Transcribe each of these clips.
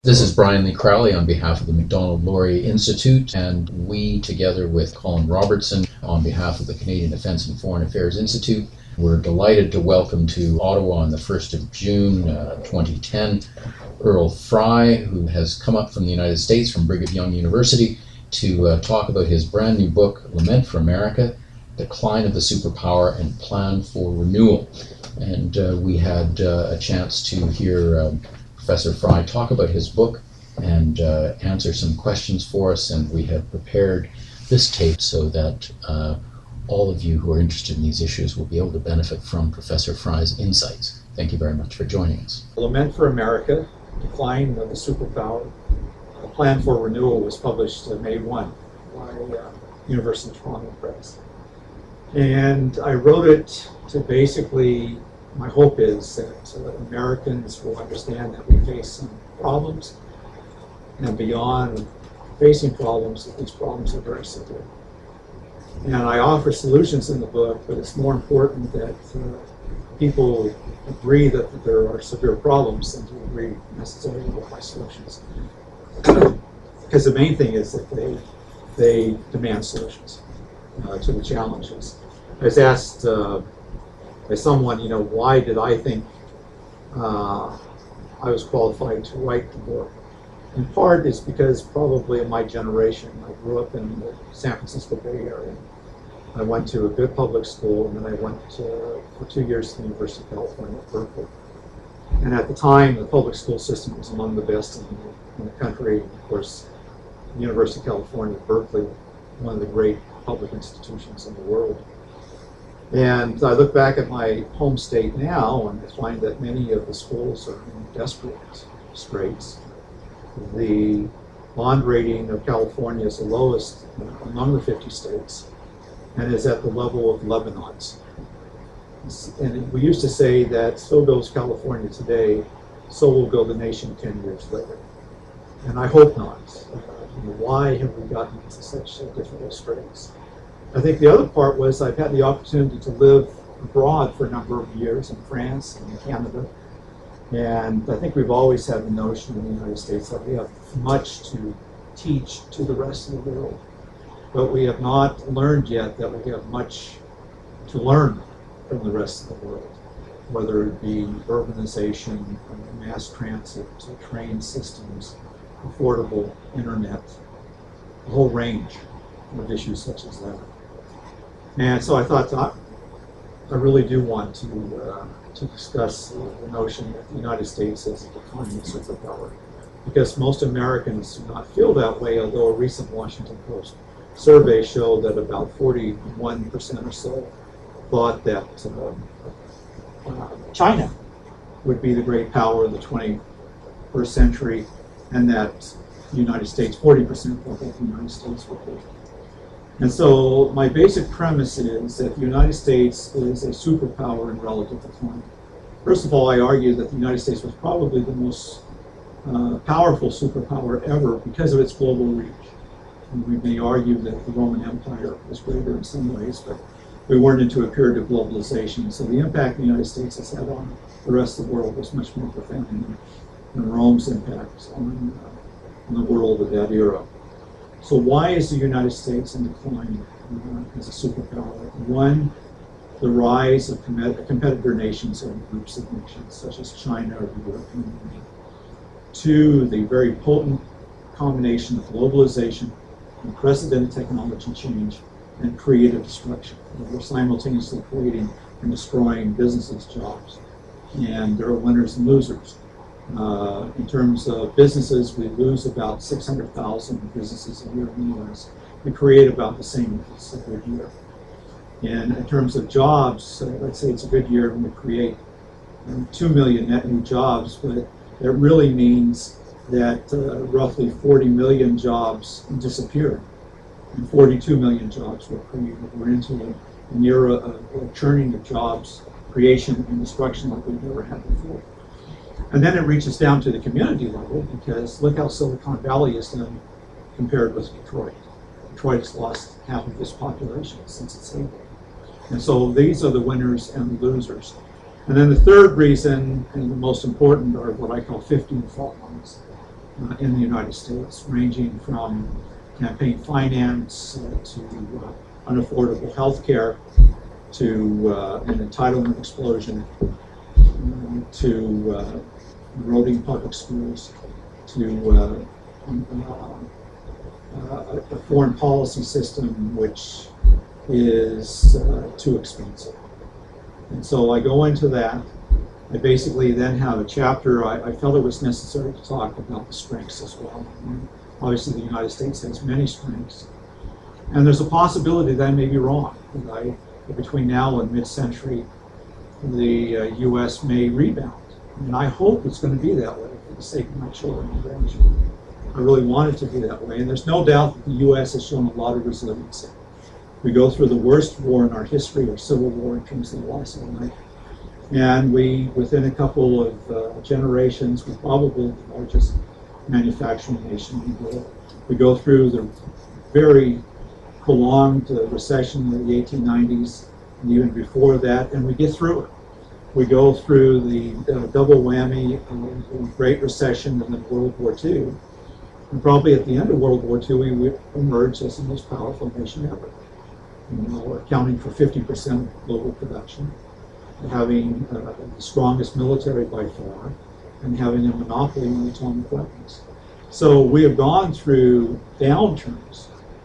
This is Brian Lee Crowley on behalf of the Macdonald-Laurier Institute, and we, together with Colin Robertson, on behalf of the Canadian Defence and Foreign Affairs Institute, we're delighted to welcome to Ottawa on the 1st of June 2010, Earl Fry, who has come up from the United States from Brigham Young University to talk about his brand new book, Lament for America, Decline of the Superpower and Plan for Renewal. And we had a chance to hear Professor Fry talk about his book and answer some questions for us, and we have prepared this tape so that all of you who are interested in these issues will be able to benefit from Professor Fry's insights. Thank you very much for joining us. Lament for America, Decline of the Superpower, A Plan for Renewal was published May 1 by University of Toronto Press. And I wrote it to basically, my hope is that Americans will understand that we face some problems, and beyond facing problems, that these problems are very severe. And I offer solutions in the book, but it's more important that people agree that there are severe problems than to agree necessarily with my solutions. Because the main thing is that they demand solutions to the challenges. I was asked by someone, why did I think I was qualified to write the book? In part, it's because probably of my generation. I grew up in the San Francisco Bay Area. I went to a good public school, and then I went for 2 years to the University of California at Berkeley. And at the time, the public school system was among the best in the country. Of course, the University of California at Berkeley, one of the great public institutions in the world. And I look back at my home state now, and I find that many of the schools are in desperate straits. The bond rating of California is the lowest among the 50 states, and is at the level of Lebanon's. And we used to say that so goes California today, so will go the nation 10 years later. And I hope not. Why have we gotten into such difficult straits? I think the other part was I've had the opportunity to live abroad for a number of years in France and in Canada. And I think we've always had the notion in the United States that we have much to teach to the rest of the world. But we have not learned yet that we have much to learn from the rest of the world, whether it be urbanization, mass transit, train systems, affordable internet, a whole range of issues such as that. And so I thought, I really do want to discuss the notion that the United States is a declining superpower, because most Americans do not feel that way, although a recent Washington Post survey showed that about 41% or so thought that China would be the great power of the 21st century, and that the United States, 40% thought that the United States would be. And so my basic premise is that the United States is a superpower in relative decline. First of all, I argue that the United States was probably the most powerful superpower ever because of its global reach. And we may argue that the Roman Empire was greater in some ways, but we weren't into a period of globalization. So the impact the United States has had on the rest of the world was much more profound than Rome's impact on the world of that era. So why is the United States in decline as a superpower? One, the rise of competitor nations and groups of nations, such as China or the European Union. Two, the very potent combination of globalization, unprecedented technology change, and creative destruction. We're simultaneously creating and destroying businesses, jobs, and there are winners and losers. In terms of businesses, we lose about 600,000 businesses a year in the U.S. We create about the same if it's a good year. And in terms of jobs, let's say it's a good year and we create 2 million net new jobs, but that really means that roughly 40 million jobs disappear and 42 million jobs were created. We're into an era of churning of jobs, creation and destruction like we've never had before. And then it reaches down to the community level, because look how Silicon Valley is done compared with Detroit. Detroit has lost half of its population since its heyday. And so these are the winners and the losers. And then the third reason, and the most important, are what I call 15 fault lines. in the United States, ranging from campaign finance to unaffordable health care to an entitlement explosion to eroding public schools to a foreign policy system which is too expensive. And so I go into that. I basically then have a chapter. I felt it was necessary to talk about the strengths as well. And obviously, the United States has many strengths. And there's a possibility that I may be wrong. That between now and mid-century, the U.S. may rebound. And I hope it's going to be that way for the sake of my children and grandchildren. I really want it to be that way. And there's no doubt that the U.S. has shown a lot of resiliency. We go through the worst war in our history, or civil war in terms of the loss of life. And we, within a couple of generations, we're probably the largest manufacturing nation in the world. We go through the very prolonged recession of the 1890s, and even before that, and we get through it. We go through the double whammy of the Great Recession and then World War II. And probably at the end of World War II, we would emerge as the most powerful nation ever. You know, accounting for 50% of global production, having the strongest military by far, and having a monopoly on atomic weapons. So we have gone through downturns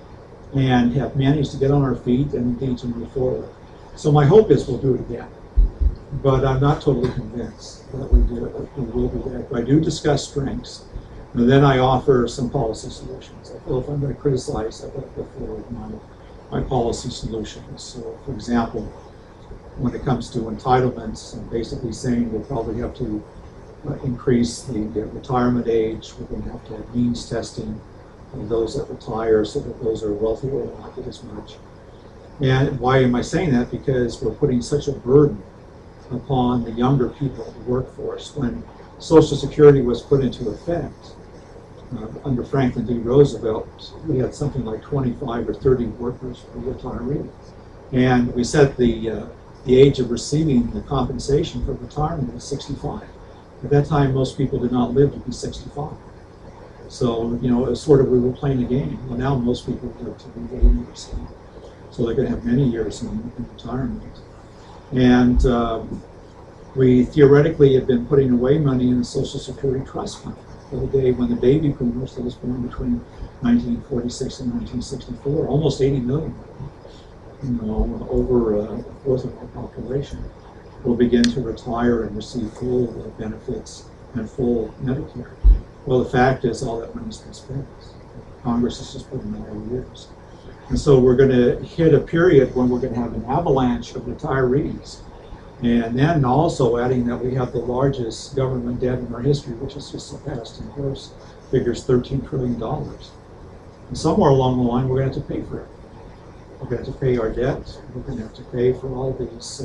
and have managed to get on our feet and indeed to move forward. So my hope is we'll do it again. But I'm not totally convinced that we will do that. But I do discuss strengths, and then I offer some policy solutions. I feel if I'm going to criticize, I've got to put forward my policy solutions. So, for example, when it comes to entitlements, I'm basically saying we'll probably have to increase the retirement age. We're going to have to have means testing of those that retire so that those are wealthier will not get as much. And why am I saying that? Because we're putting such a burden upon the younger people in the workforce. When Social Security was put into effect under Franklin D. Roosevelt, we had something like 25 or 30 workers per retiree. And we set the age of receiving the compensation for retirement was 65. At that time, most people did not live to be 65. So, you know, it was sort of, we were playing a game. Well, now most people live to be 80 or so. So they're going to have many years in retirement. And we theoretically have been putting away money in the Social Security Trust Fund for the day when the baby boomers that was born between 1946 and 1964, almost 80 million, you know, over a fourth of our population, will begin to retire and receive full benefits and full Medicare. Well, the fact is all that money's been spent. Congress has just put in all years. And so we're going to hit a period when we're going to have an avalanche of retirees. And then also adding that we have the largest government debt in our history, which has just surpassed in gross figures $13 trillion. And somewhere along the line, we're going to have to pay for it. We're going to have to pay our debt. We're going to have to pay for all these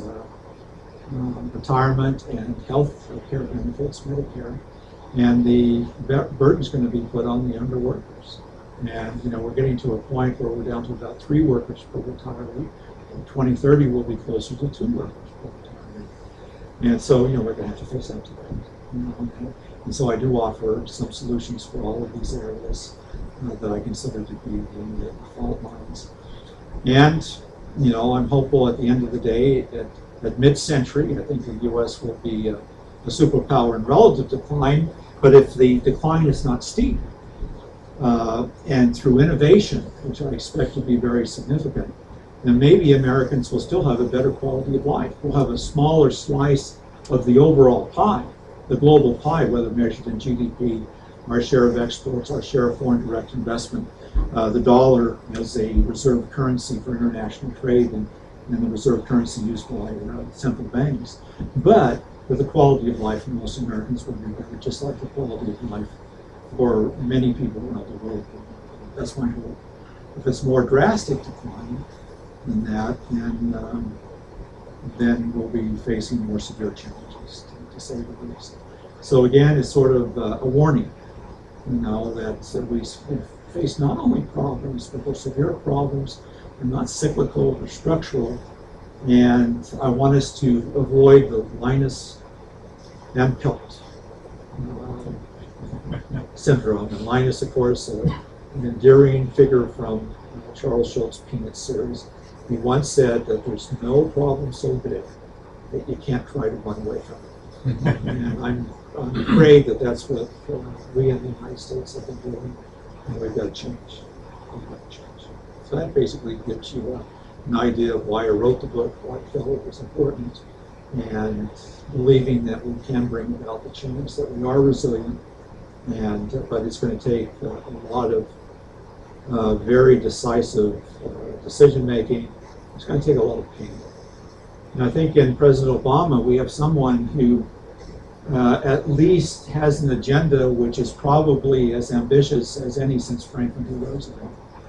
retirement and health care benefits, Medicare. And the burden's going to be put on the younger workers. And, you know, we're getting to a point where we're down to about 3 workers per retiree. In 2030, we'll be closer to 2 workers per retiree. And so, you know, we're going to have to face up to that. You know? And so I do offer some solutions for all of these areas that I consider to be the fault lines. And, you know, I'm hopeful at the end of the day, at mid-century, I think the U.S. will be a superpower in relative decline. But if the decline is not steep, and through innovation, which I expect to be very significant, then maybe Americans will still have a better quality of life. We'll have a smaller slice of the overall pie, the global pie, whether measured in GDP, our share of exports, our share of foreign direct investment, the dollar as a reserve currency for international trade, and the reserve currency used by central banks. But with the quality of life for most Americans will be better, just like the quality of life for many people around the world. That's my hope. If it's more drastic decline than that, then we'll be facing more severe challenges, to say the least. So again, it's sort of a warning, you know, that we face not only problems, but they're severe problems. They're not cyclical or structural. And I want us to avoid the Linus M. Piltz. Senator Alvin Linus, of course, an endearing figure from Charles Schultz's Peanuts series. He once said that there's no problem so big that you can't try to run away from it. And I'm afraid that that's what we in the United States have been doing, and we've got to change. We've got to change. So that basically gives you an idea of why I wrote the book, why I felt it was important, and believing that we can bring about the change, that we are resilient, but it's going to take a lot of very decisive decision making. It's going to take a lot of pain. And I think in President Obama, we have someone who at least has an agenda which is probably as ambitious as any since Franklin D. Roosevelt.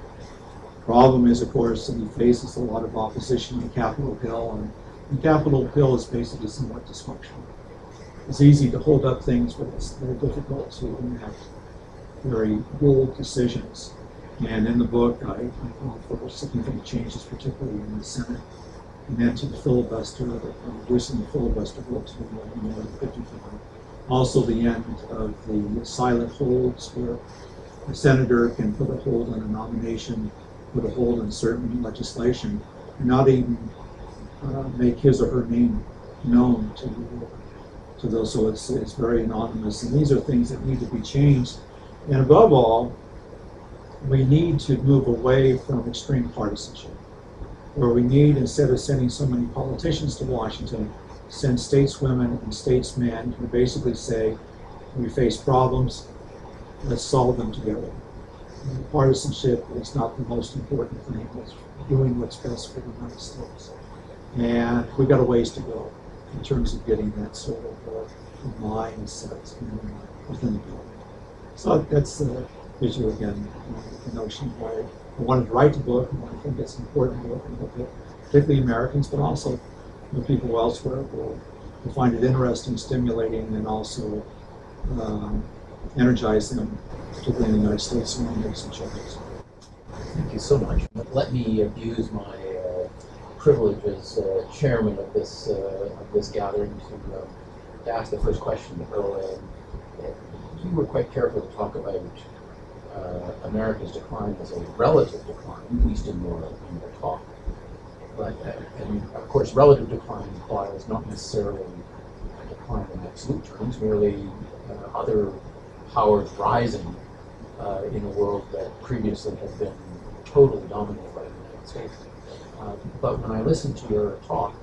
The problem is, of course, that he faces a lot of opposition on Capitol Hill, and Capitol Hill is basically somewhat dysfunctional. It's easy to hold up things, but it's very difficult to enact very bold decisions. And in the book, I call for significant changes, particularly in the Senate, and then to the filibuster, reducing the filibuster vote to more than 55. Also, the end of the silent holds, where a senator can put a hold on a nomination, put a hold on certain legislation, and not even make his or her name known to those. So it's very anonymous, and these are things that need to be changed. And above all, we need to move away from extreme partisanship, where we need, instead of sending so many politicians to Washington, send stateswomen and statesmen who basically say, we face problems, let's solve them together. And partisanship is not the most important thing. It's doing what's best for the United States. And we've got a ways to go in terms of getting that sort of mindset within the government. So that's the issue again, the notion why I wanted to write the book, and I think it's an important book, and particularly Americans, but also people elsewhere will find it interesting, stimulating, and also energize them, particularly in the United States, and make some changes. Thank you so much. Let me abuse my privilege as chairman of this gathering to ask the first question to Bill. You were quite careful to talk about America's decline as a relative decline, at least in your talk. But and of course, relative decline implies not necessarily a decline in absolute terms, merely other powers rising in a world that previously had been totally dominated by the United States. But when I listen to your talk,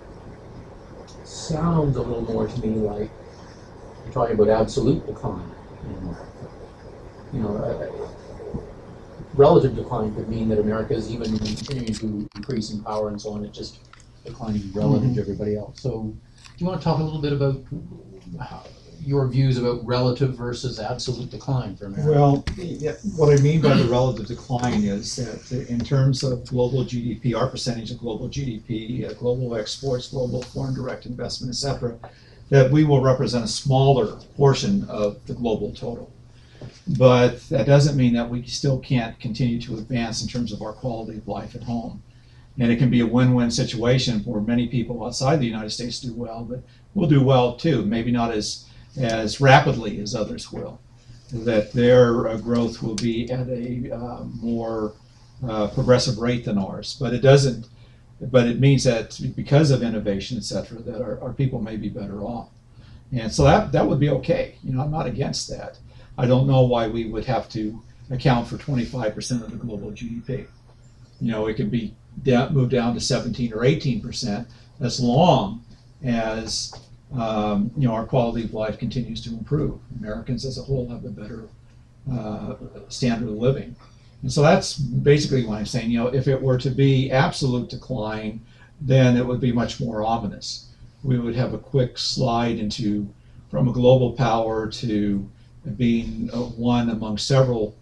it sounds a little more to me like you're talking about absolute decline in America. You know, relative decline could mean that America is even continuing to increase in power and so on. It's just declining relative to everybody else. So, do you want to talk a little bit about your views about relative versus absolute decline for America? Well, yeah, what I mean by the relative decline is that in terms of global GDP, our percentage of global GDP, global exports, global foreign direct investment, etc., that we will represent a smaller portion of the global total. But that doesn't mean that we still can't continue to advance in terms of our quality of life at home. And it can be a win-win situation where many people outside the United States do well, but we'll do well too, maybe not as rapidly as others will. That their growth will be at a more progressive rate than ours. But it means that because of innovation, et cetera, that our people may be better off. And so that would be okay. You know, I'm not against that. I don't know why we would have to account for 25% of the global GDP. You know, it could be moved down to 17 or 18%, as long as our quality of life continues to improve. Americans as a whole have a better standard of living. And so that's basically what I'm saying. You know, if it were to be absolute decline, then it would be much more ominous. We would have a quick slide from a global power to being one among several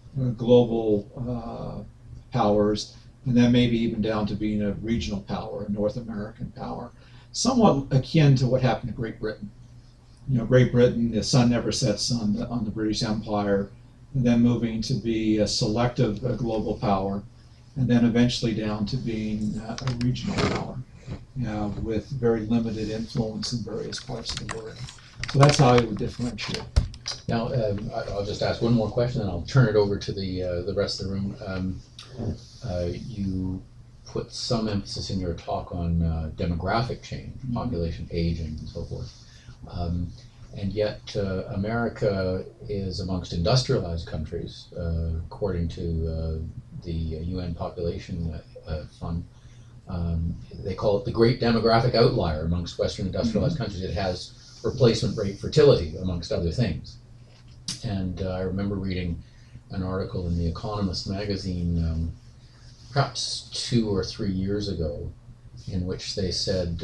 global powers, and then maybe even down to being a regional power, a North American power, somewhat akin to what happened to Great Britain. You know, Great Britain, the sun never sets on the British Empire, and then moving to be a selective global power, and then eventually down to being a regional power with very limited influence in various parts of the world. So that's how I would differentiate. Now, I'll just ask one more question, and I'll turn it over to the rest of the room. You put some emphasis in your talk on demographic change, population aging, and so forth. And yet, America is amongst industrialized countries, according to the UN Population Fund. They call it the great demographic outlier amongst Western industrialized countries. It has replacement rate fertility, amongst other things. And I remember reading an article in The Economist magazine, perhaps 2 or 3 years ago, in which they said,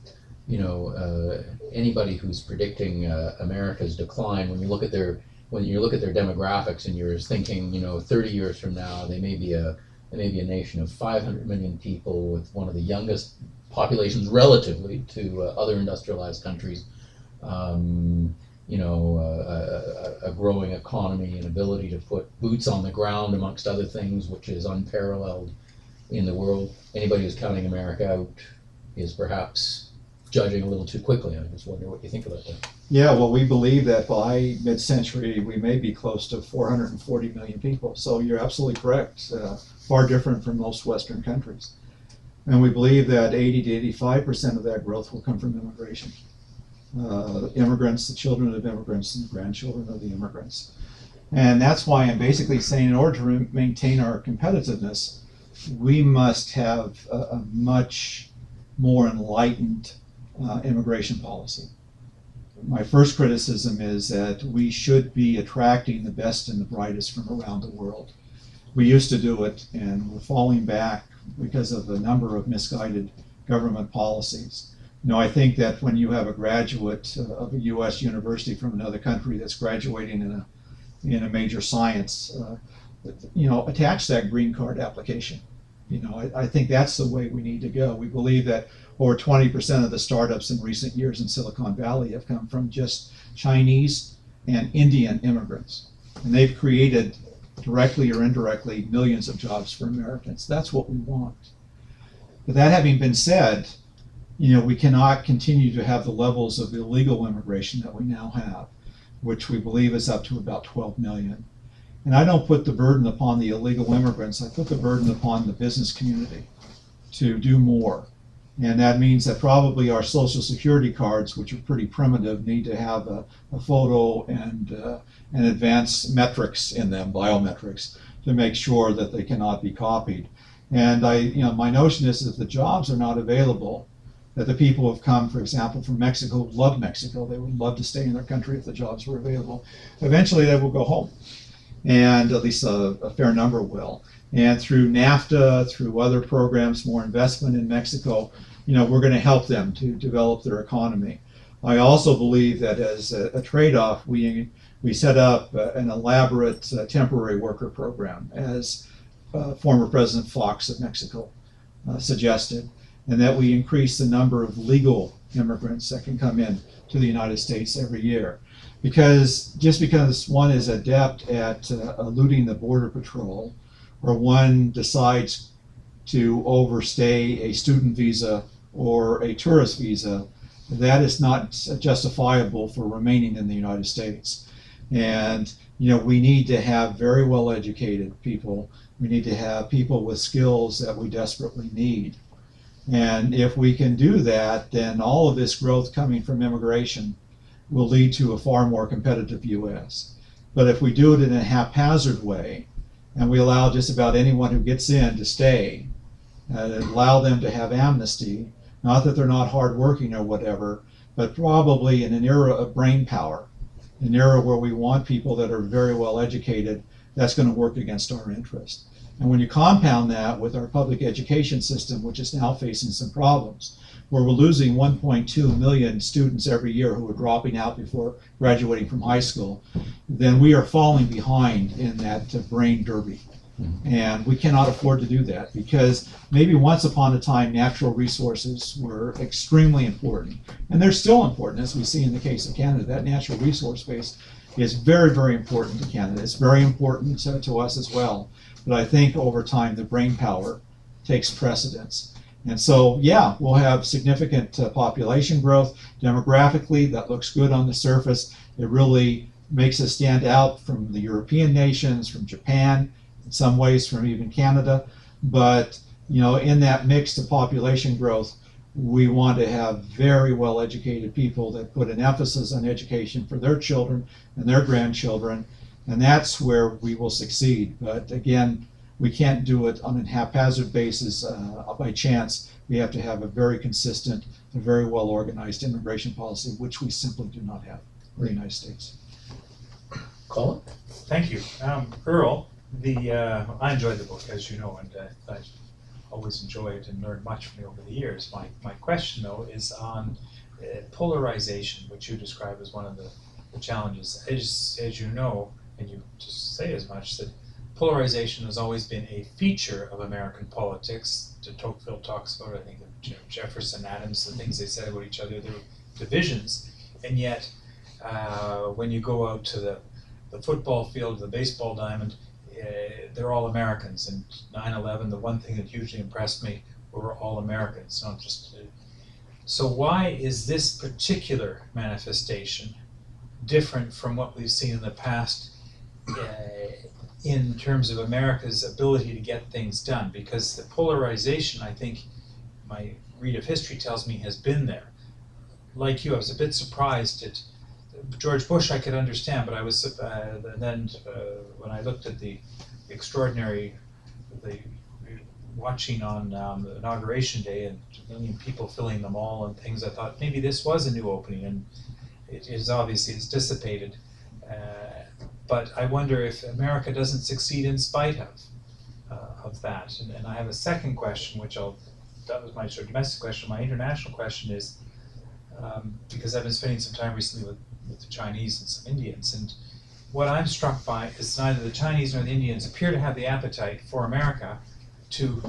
anybody who's predicting America's decline, when you look at their demographics, and you're thinking, 30 years from now, they may be a nation of 500 million people with one of the youngest populations relatively to other industrialized countries. A growing economy, an ability to put boots on the ground, amongst other things, which is unparalleled in the world. Anybody who's counting America out is perhaps judging a little too quickly. I just wonder what you think about that. Yeah, well, we believe that by mid-century we may be close to 440 million people. So you're absolutely correct. Far different from most Western countries. And we believe that 80 to 85% of that growth will come from immigration. Immigrants, the children of immigrants, and the grandchildren of the immigrants. And that's why I'm basically saying, in order to maintain our competitiveness, we must have a much more enlightened immigration policy. My first criticism is that we should be attracting the best and the brightest from around the world. We used to do it, and we're falling back because of a number of misguided government policies. I think that when you have a graduate of a U.S. university from another country that's graduating in a major science, attach that green card application. I think that's the way we need to go. We believe that over 20% of the startups in recent years in Silicon Valley have come from just Chinese and Indian immigrants. And they've created, directly or indirectly, millions of jobs for Americans. That's what we want. But that having been said, we cannot continue to have the levels of illegal immigration that we now have, which we believe is up to about 12 million. And I don't put the burden upon the illegal immigrants. I put the burden upon the business community to do more. And that means that probably our Social Security cards, which are pretty primitive, need to have a photo and advanced metrics in them, biometrics, to make sure that they cannot be copied. And my notion is that if the jobs are not available, that the people who have come, for example, from Mexico, love Mexico. They would love to stay in their country if the jobs were available. Eventually they will go home, and at least a fair number will. And through NAFTA, through other programs, more investment in Mexico, we're going to help them to develop their economy. I also believe that as a trade-off, we set up an elaborate temporary worker program, as former President Fox of Mexico suggested, and that we increase the number of legal immigrants that can come in to the United States every year. Because one is adept at eluding the Border Patrol, or one decides to overstay a student visa or a tourist visa, that is not justifiable for remaining in the United States. And we need to have very well educated people. We need to have people with skills that we desperately need. And if we can do that, then all of this growth coming from immigration will lead to a far more competitive U.S. But if we do it in a haphazard way, and we allow just about anyone who gets in to stay, and allow them to have amnesty, not that they're not hardworking or whatever, but probably in an era of brain power, an era where we want people that are very well educated, that's going to work against our interest. And when you compound that with our public education system, which is now facing some problems, where we're losing 1.2 million students every year who are dropping out before graduating from high school, then we are falling behind in that brain derby. And we cannot afford to do that, because maybe once upon a time natural resources were extremely important, and they're still important, as we see in the case of Canada. That natural resource base is very, very important to Canada. It's very important to us as well. But I think over time the brain power takes precedence. And so, yeah, we'll have significant population growth. Demographically, that looks good on the surface. It really makes us stand out from the European nations, from Japan, in some ways from even Canada. But in that mix of population growth, we want to have very well educated people that put an emphasis on education for their children and their grandchildren, and that's where we will succeed. But again, we can't do it on a haphazard basis by chance. We have to have a very consistent and very well organized immigration policy, which we simply do not have in the United States. Colin? Thank you. Earl, I enjoyed the book, as you know, and I always enjoyed and learned much from you over the years. My question, though, is on polarization, which you describe as one of the challenges. As you know, and you just say as much, that polarization has always been a feature of American politics. De Tocqueville talks about, I think, of Jefferson, Adams, the things they said about each other, their divisions, and yet when you go out to the football field, the baseball diamond, they're all Americans. And 9/11, the one thing that hugely impressed me, were all Americans, not just. So why is this particular manifestation different from what we've seen in the past in terms of America's ability to get things done? Because the polarization, I think, my read of history tells me, has been there. Like you, I was a bit surprised at George Bush. I could understand, but I was then when I looked at the extraordinary, the watching on the inauguration day and a million people filling the mall and things, I thought maybe this was a new opening, and it is obviously it's dissipated. But I wonder if America doesn't succeed in spite of that. And I have a second question, that was my sort of domestic question. My international question is, because I've been spending some time recently with the Chinese and some Indians, and what I'm struck by is neither the Chinese nor the Indians appear to have the appetite for America to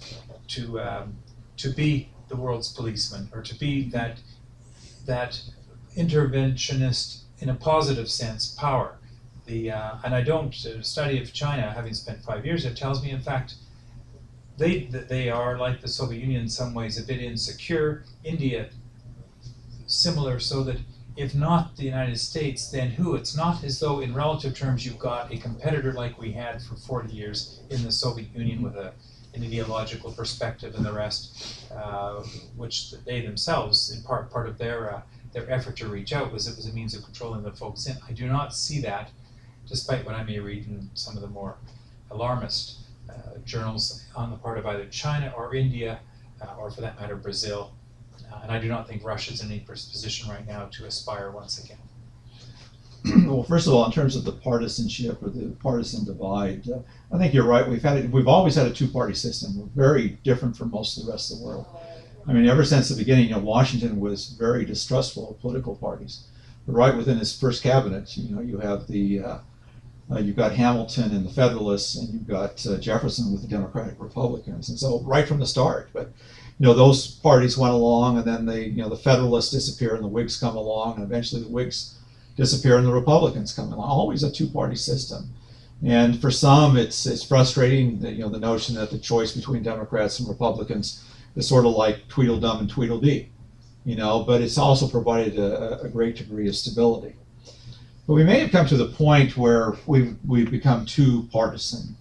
be the world's policeman, or to be that interventionist in a positive sense power. And I don't study of China, having spent 5 years there, tells me in fact they are like the Soviet Union in some ways, a bit insecure. India similar, so that if not the United States, then who? It's not as though in relative terms you've got a competitor like we had for 40 years in the Soviet Union with an ideological perspective and the rest, which they themselves, in part of their effort to reach out, was a means of controlling the folks in. I do not see that, despite what I may read in some of the more alarmist journals on the part of either China or India, or for that matter Brazil. And I do not think Russia's in any position right now to aspire once again. Well, first of all, in terms of the partisanship or the partisan divide, I think you're right. We've always had a two-party system. We're very different from most of the rest of the world. I mean, ever since the beginning, Washington was very distrustful of political parties. But right within his first cabinet, you have you've got Hamilton and the Federalists, and you've got Jefferson with the Democratic Republicans. And so right from the start, but those parties went along, and then the Federalists disappear and the Whigs come along, and eventually the Whigs disappear and the Republicans come along. Always a two-party system. And for some, it's frustrating that, the notion that the choice between Democrats and Republicans is sort of like Tweedledum and Tweedledee, but it's also provided a great degree of stability. But we may have come to the point where we've become too partisan,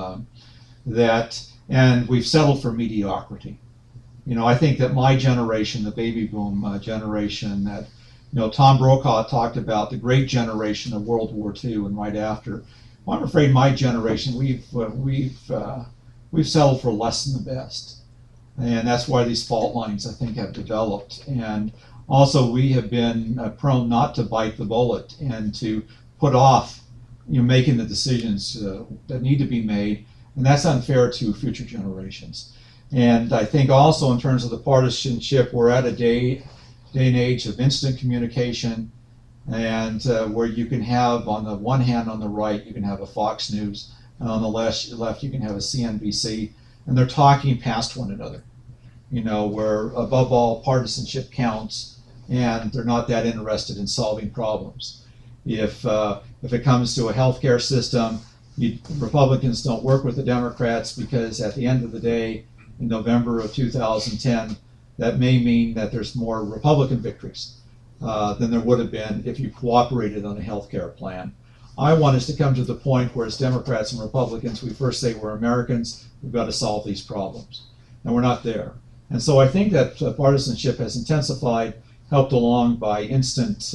and we've settled for mediocrity. I think that my generation, the baby boom generation, that Tom Brokaw talked about the great generation of World War II and right after. Well, I'm afraid my generation, we've settled for less than the best, and that's why these fault lines, I think, have developed. And also, we have been prone not to bite the bullet and to put off, making the decisions that need to be made, and that's unfair to future generations. And I think also in terms of the partisanship, we're at a day and age of instant communication, and where you can have, on the one hand, on the right, you can have a Fox News, and on the left you can have a CNBC, and they're talking past one another, where above all partisanship counts, and they're not that interested in solving problems. If it comes to a healthcare system, Republicans don't work with the Democrats, because at the end of the day, in November of 2010, that may mean that there's more Republican victories than there would have been if you cooperated on a health care plan. I want us to come to the point where, as Democrats and Republicans, we first say we're Americans, we've got to solve these problems. And we're not there. And so I think that partisanship has intensified, helped along by the instant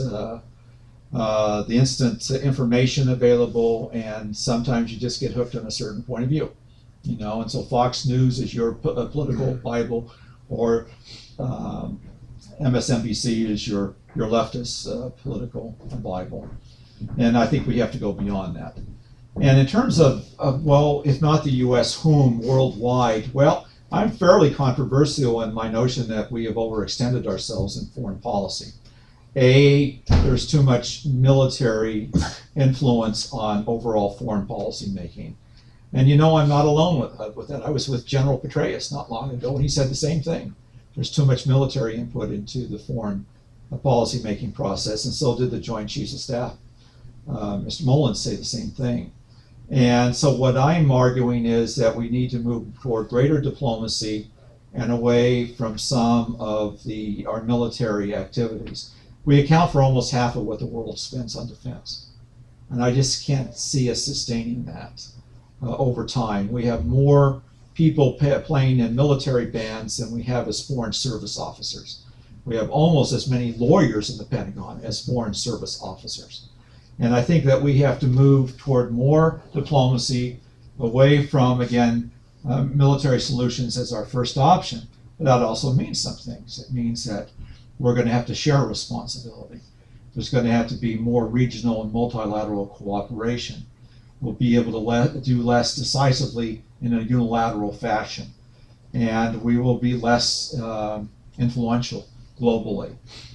information available, and sometimes you just get hooked on a certain point of view. And so Fox News is your political Bible, or MSNBC is your leftist political Bible. And I think we have to go beyond that. And in terms of well, if not the U.S., whom worldwide? Well, I'm fairly controversial in my notion that we have overextended ourselves in foreign policy. There's too much military influence on overall foreign policy making. And I'm not alone with that. I was with General Petraeus not long ago, and he said the same thing. There's too much military input into the foreign policy making process, and so did the Joint Chiefs of Staff. Mr. Mullins say the same thing. And so what I'm arguing is that we need to move toward greater diplomacy and away from some of our military activities. We account for almost half of what the world spends on defense. And I just can't see us sustaining that over time. We have more people playing in military bands than we have as foreign service officers. We have almost as many lawyers in the Pentagon as foreign service officers. And I think that we have to move toward more diplomacy, away from, again, military solutions as our first option. But that also means some things. It means that we're going to have to share responsibility. There's going to have to be more regional and multilateral cooperation. We'll be able to do less decisively in a unilateral fashion. And we will be less influential globally.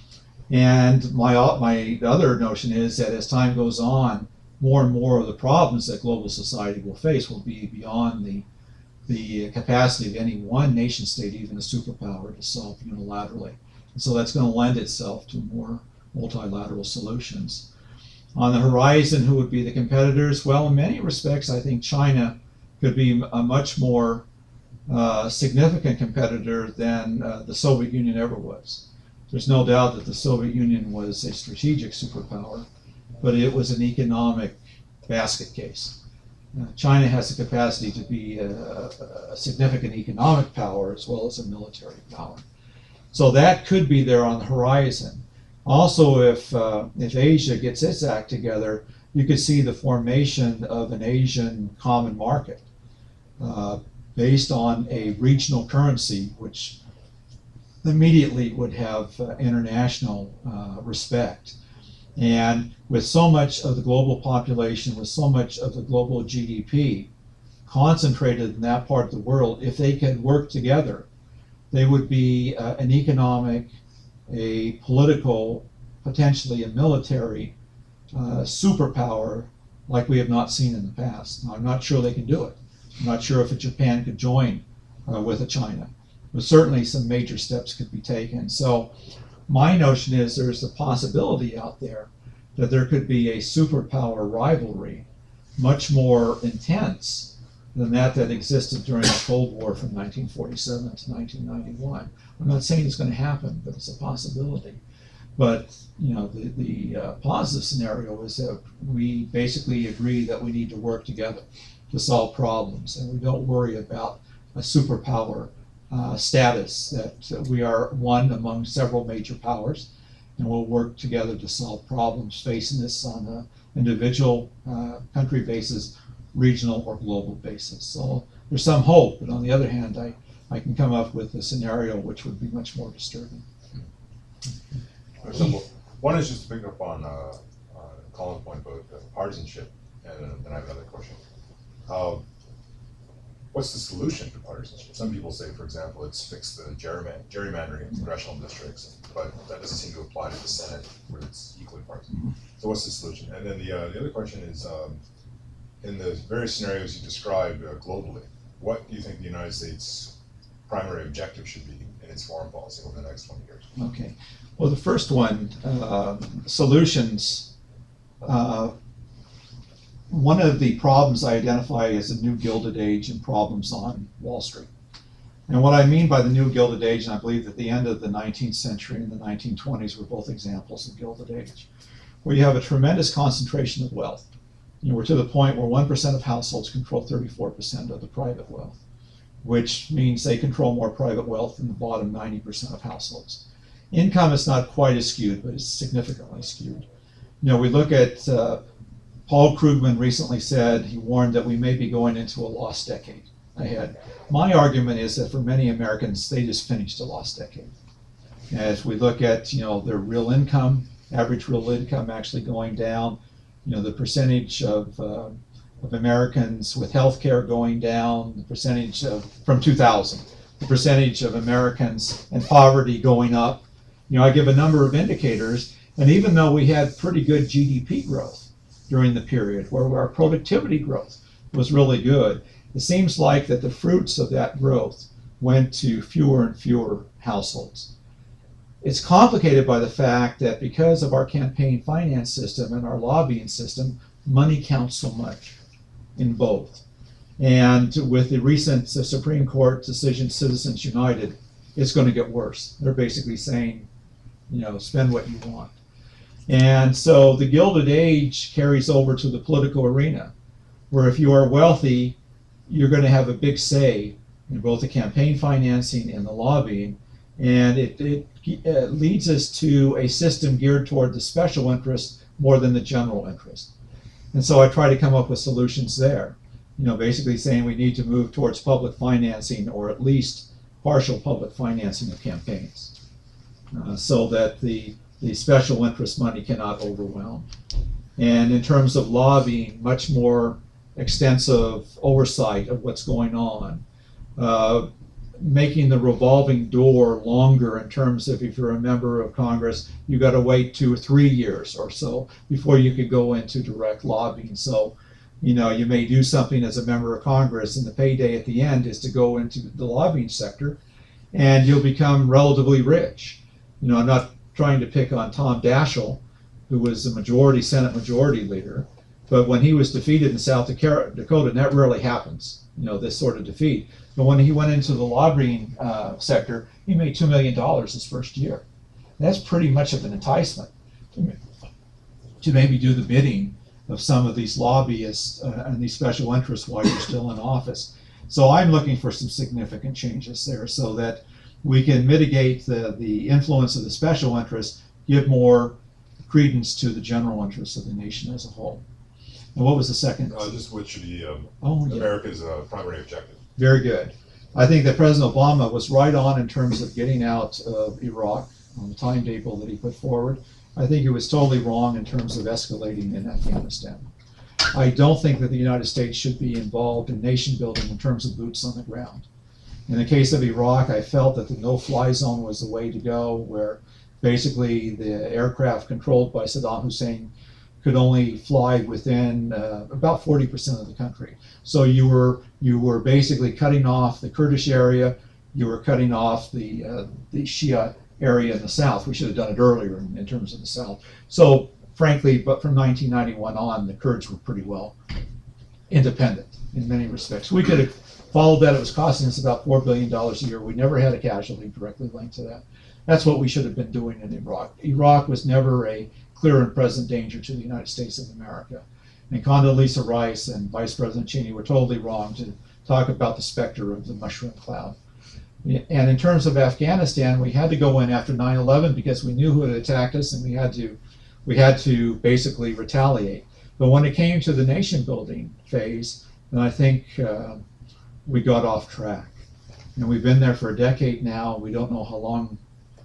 And my other notion is that as time goes on, more and more of the problems that global society will face will be beyond the capacity of any one nation state, even a superpower, to solve unilaterally. And so that's going to lend itself to more multilateral solutions. On the horizon, who would be the competitors? Well, in many respects, I think China could be a much more significant competitor than the Soviet Union ever was. There's no doubt that the Soviet Union was a strategic superpower, but it was an economic basket case. China has the capacity to be a significant economic power as well as a military power. So that could be there on the horizon. Also, if Asia gets its act together, you could see the formation of an Asian common market based on a regional currency, which immediately would have international respect. And with so much of the global population, with so much of the global GDP concentrated in that part of the world, if they could work together, they would be an economic, a political, potentially a military superpower like we have not seen in the past. Now, I'm not sure they can do it. I'm not sure if Japan could join with a China. But certainly some major steps could be taken. So my notion is there's a possibility out there that there could be a superpower rivalry, much more intense than that existed during the Cold War from 1947 to 1991. I'm not saying it's going to happen, but it's a possibility. But the positive scenario is that we basically agree that we need to work together to solve problems, and we don't worry about a superpower status, that we are one among several major powers, and we'll work together to solve problems facing us on an individual country basis, regional or global basis. So there's some hope, but on the other hand, I can come up with a scenario which would be much more disturbing. So one is just to pick up on Colin's point about partisanship, and then I have another question. What's the solution to partisanship? Some people say, for example, it's fix the gerrymandering in congressional districts, but that doesn't seem to apply to the Senate, where it's equally partisan. Mm-hmm. So what's the solution? And then the other question is, in the various scenarios you described globally, what do you think the United States' primary objective should be in its foreign policy over the next 20 years? Okay. Well, the first one, solutions. One of the problems I identify as a new Gilded Age and problems on Wall Street. And what I mean by the new Gilded Age, and I believe that the end of the 19th century and the 1920s were both examples of Gilded Age, where you have a tremendous concentration of wealth. We're to the point where 1% of households control 34% of the private wealth, which means they control more private wealth than the bottom 90% of households. Income is not quite as skewed, but it's significantly skewed. We look at Paul Krugman recently said, he warned that we may be going into a lost decade ahead. My argument is that for many Americans, they just finished a lost decade. As we look at, their real income, average real income actually going down, the percentage of Americans with health care going down, the percentage from 2000, the percentage of Americans in poverty going up. I give a number of indicators, and even though we had pretty good GDP growth during the period where our productivity growth was really good, it seems like that the fruits of that growth went to fewer and fewer households. It's complicated by the fact that because of our campaign finance system and our lobbying system, money counts so much in both. And with the recent Supreme Court decision, Citizens United, it's going to get worse. They're basically saying, spend what you want. And so the Gilded Age carries over to the political arena, where if you are wealthy, you're going to have a big say in both the campaign financing and the lobbying. And it leads us to a system geared toward the special interest more than the general interest. And so I try to come up with solutions there, basically saying we need to move towards public financing, or at least partial public financing of campaigns, so that the special interest money cannot overwhelm. And in terms of lobbying, much more extensive oversight of what's going on, making the revolving door longer in terms of, if you're a member of Congress, you got to wait 2 or 3 years or so before you could go into direct lobbying. So, you may do something as a member of Congress, and the payday at the end is to go into the lobbying sector, and you'll become relatively rich. I'm not trying to pick on Tom Daschle, who was the Senate Majority Leader, but when he was defeated in South Dakota, and that rarely happens, this sort of defeat. But when he went into the lobbying sector, he made $2 million his first year. That's pretty much of an enticement to maybe do the bidding of some of these lobbyists and these special interests while you're still in office. So I'm looking for some significant changes there so that we can mitigate the influence of the special interests, give more credence to the general interests of the nation as a whole. And what was the second? Just what should be yeah. America's primary objective. Very good. I think that President Obama was right on in terms of getting out of Iraq on the timetable that he put forward. I think he was totally wrong in terms of escalating in Afghanistan. I don't think that the United States should be involved in nation building in terms of boots on the ground. In the case of Iraq, I felt that the no-fly zone was the way to go, where basically the aircraft controlled by Saddam Hussein could only fly within about 40% of the country. So you were basically cutting off the Kurdish area, you were cutting off the Shia area in the south. We should have done it earlier in terms of the south. So frankly, but from 1991 on, the Kurds were pretty well independent in many respects. We could have followed that. It was costing us about $4 billion a year. We never had a casualty directly linked to that. That's what we should have been doing in Iraq. Iraq was never a clear and present danger to the United States of America. And Condoleezza Rice and Vice President Cheney were totally wrong to talk about the specter of the mushroom cloud. And in terms of Afghanistan, we had to go in after 9/11 because we knew who had attacked us, and we had to basically retaliate. But when it came to the nation building phase, then I think we got off track. And we've been there for a decade now. We don't know how long,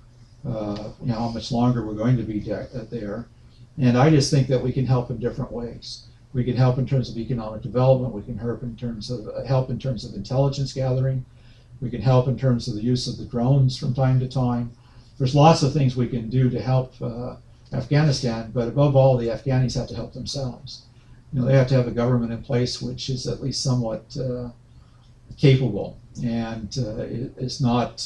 how much longer we're going to be there. And I just think that we can help in different ways. We can help in terms of economic development. We can help in terms of intelligence gathering. We can help in terms of the use of the drones from time to time. There's lots of things we can do to help Afghanistan, but above all, the Afghanis have to help themselves. They have to have a government in place which is at least somewhat capable and is not,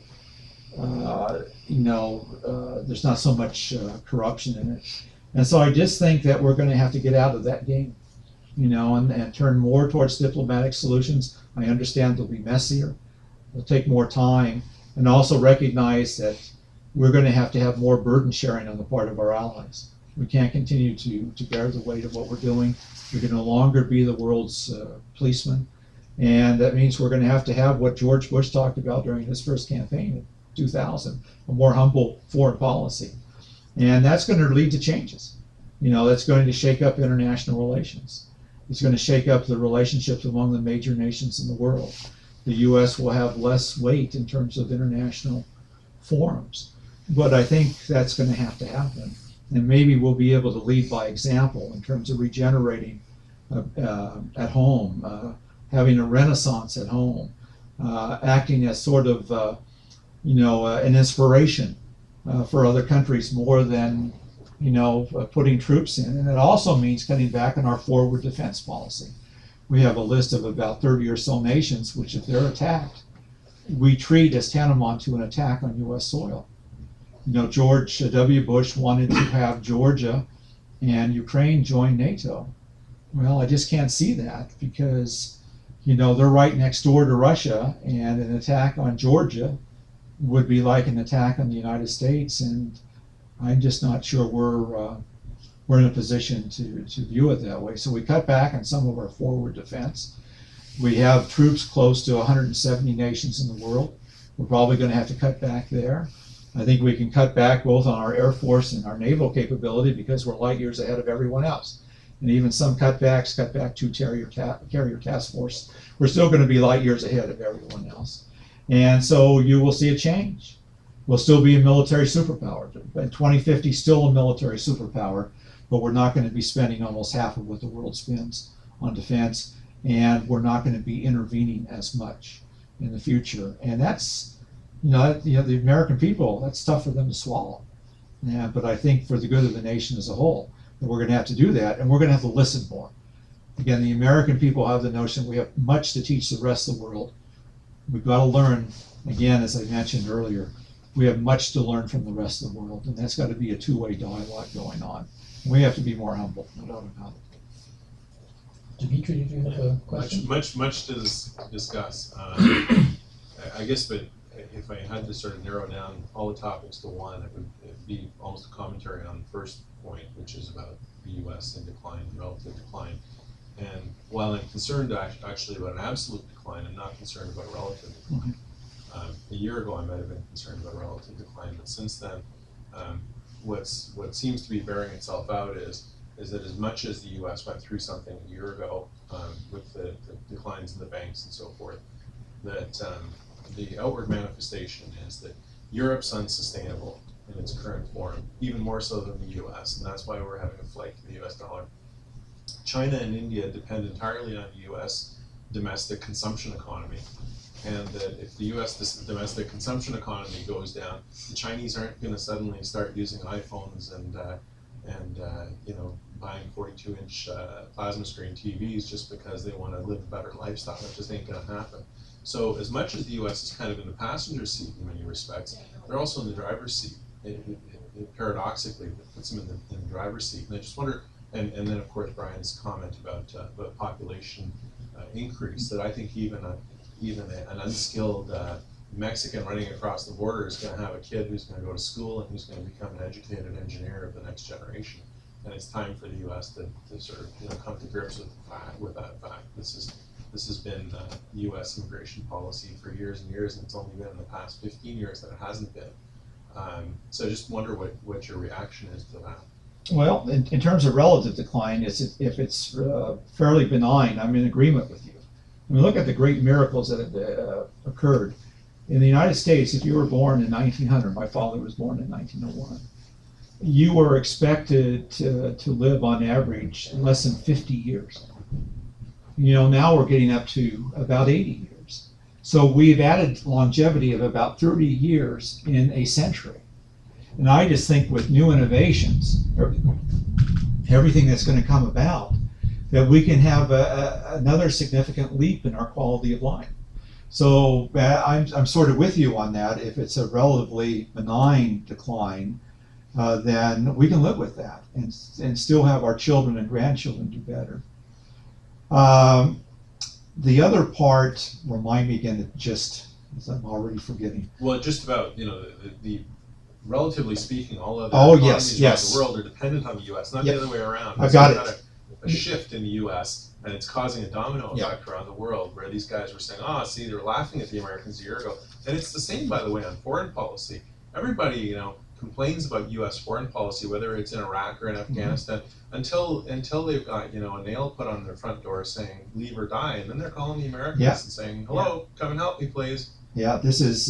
there's not so much corruption in it. And so I just think that we're going to have to get out of that game, and turn more towards diplomatic solutions. I understand they'll be messier. It'll take more time, and also recognize that we're going to have more burden sharing on the part of our allies. We can't continue to bear the weight of what we're doing. We can no longer be the world's policeman. And that means we're going to have what George Bush talked about during his first campaign in 2000, a more humble foreign policy. And that's going to lead to changes. That's going to shake up international relations. It's going to shake up the relationships among the major nations in the world. The U.S. will have less weight in terms of international forums. But I think that's going to happen. And maybe we'll be able to lead by example in terms of regenerating at home, having a renaissance at home, acting as sort of an inspiration for other countries more than putting troops in. And it also means cutting back on our forward defense policy. We have a list of about 30 or so nations which, if they're attacked, we treat as tantamount to an attack on U.S. soil. George W. Bush wanted to have Georgia and Ukraine join NATO. Well, I just can't see that because, they're right next door to Russia, and an attack on Georgia would be like an attack on the United States, and I'm just not sure we're in a position to view it that way. So we cut back on some of our forward defense. We have troops close to 170 nations in the world. We're probably going to have to cut back there. I think we can cut back both on our Air Force and our naval capability because we're light years ahead of everyone else. And even some cut back to carrier task force. We're still going to be light years ahead of everyone else. And so you will see a change. We'll still be a military superpower. In 2050, still a military superpower, but we're not going to be spending almost half of what the world spends on defense, and we're not going to be intervening as much in the future. And that's, the American people, that's tough for them to swallow. Yeah, but I think for the good of the nation as a whole, that we're going to have to do that, and we're going to have to listen more. Again, the American people have the notion we have much to teach the rest of the world. We've got to learn, again, as I mentioned earlier, we have much to learn from the rest of the world, and that's got to be a two-way dialogue going on. We have to be more humble, no doubt about it. Dimitri, did you have a question? Much to discuss. I guess, but if I had to sort of narrow down all the topics to one, it'd be almost a commentary on the first point, which is about the U.S. in decline, relative decline. And while I'm concerned actually about an absolute decline, I'm not concerned about relative decline. A year ago, I might have been concerned about relative decline, but since then, what seems to be bearing itself out is that as much as the U.S. went through something a year ago with the declines in the banks and so forth, that the outward manifestation is that Europe's unsustainable in its current form, even more so than the U.S., and that's why we're having a flight to the U.S. dollar. China and India depend entirely on the U.S. domestic consumption economy, and that if the U.S. domestic consumption economy goes down, the Chinese aren't going to suddenly start using iPhones and buying 42-inch plasma screen TVs just because they want to live a better lifestyle. It just ain't going to happen. So as much as the U.S. is kind of in the passenger seat in many respects, they're also in the driver's seat. It paradoxically puts them in the driver's seat. And I just wonder, and then of course Brian's comment about population increase, that I think even an unskilled Mexican running across the border is going to have a kid who's going to go to school and who's going to become an educated engineer of the next generation. And it's time for the U.S. to sort of come to grips with that fact. This has been U.S. immigration policy for years and years, and it's only been in the past 15 years that it hasn't been. So I just wonder what your reaction is to that. Well, in terms of relative decline, if it's fairly benign, I'm in agreement with you. I mean, look at the great miracles that have occurred. In the United States, if you were born in 1900, my father was born in 1901, you were expected to live on average less than 50 years. Now we're getting up to about 80 years. So we've added longevity of about 30 years in a century. And I just think with new innovations, everything that's going to come about, that we can have another significant leap in our quality of life. So I'm sort of with you on that. If it's a relatively benign decline, then we can live with that and still have our children and grandchildren do better. The other part, remind me again, that just As I'm already forgetting. Well, just about, the relatively speaking, all other Oh, economies yes. around the world are dependent on the U.S., not Yep. the other way around. I So got we've it. had a shift in the U.S., and it's causing a domino Yeah. effect around the world, where these guys were saying, see, they were laughing at the Americans a year ago. And it's the same, by the way, on foreign policy. Everybody, complains about U.S. foreign policy, whether it's in Iraq or in Afghanistan, until they've got, a nail put on their front door saying, leave or die, and then they're calling the Americans Yeah. and saying, hello, come and help me, please. Yeah, this is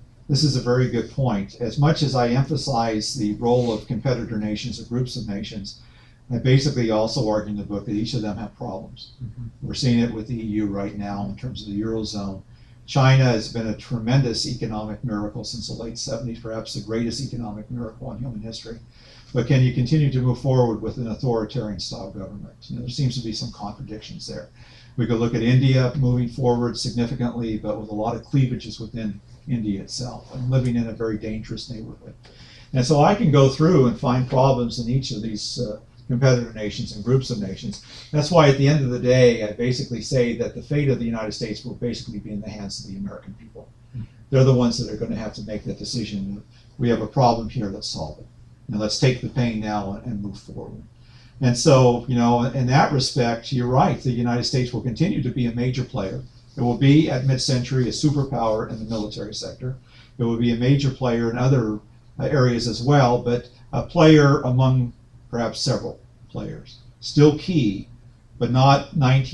a very good point. As much as I emphasize the role of competitor nations or groups of nations, I basically also argue in the book that each of them have problems. We're seeing it with the EU right now in terms of the Eurozone. China has been a tremendous economic miracle since the late 70s, perhaps the greatest economic miracle in human history. But can you continue to move forward with an authoritarian style government? There seems to be some contradictions there. We could look at India moving forward significantly, but with a lot of cleavages within India itself and living in a very dangerous neighborhood. And so I can go through and find problems in each of these competitor nations and groups of nations. That's why at the end of the day, I basically say that the fate of the United States will basically be in the hands of the American people. They're the ones that are going to have to make that decision. We have a problem here, let's solve it. And let's take the pain now and move forward. And so, in that respect, you're right. The United States will continue to be a major player. It will be, at mid-century, a superpower in the military sector. It will be a major player in other areas as well, but a player among perhaps several players. Still key, but not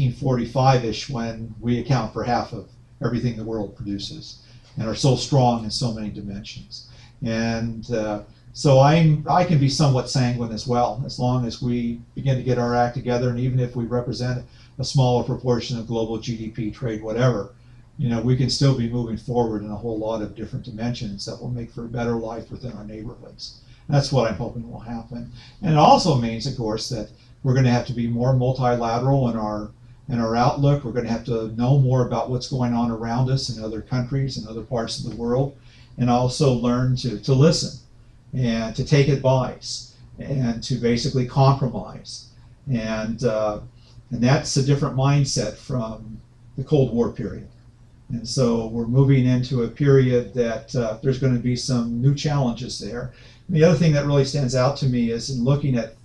1945-ish when we account for half of everything the world produces and are so strong in so many dimensions. And so I can be somewhat sanguine as well, as long as we begin to get our act together, and even if we represent a smaller proportion of global GDP, trade, whatever, we can still be moving forward in a whole lot of different dimensions that will make for a better life within our neighborhoods. That's what I'm hoping will happen. And it also means, of course, that we're going to have to be more multilateral in our outlook. We're going to have to know more about what's going on around us in other countries and other parts of the world, and also learn to listen and to take advice and to basically compromise. And that's a different mindset from the Cold War period. And so we're moving into a period that there's going to be some new challenges there. And the other thing that really stands out to me is in looking at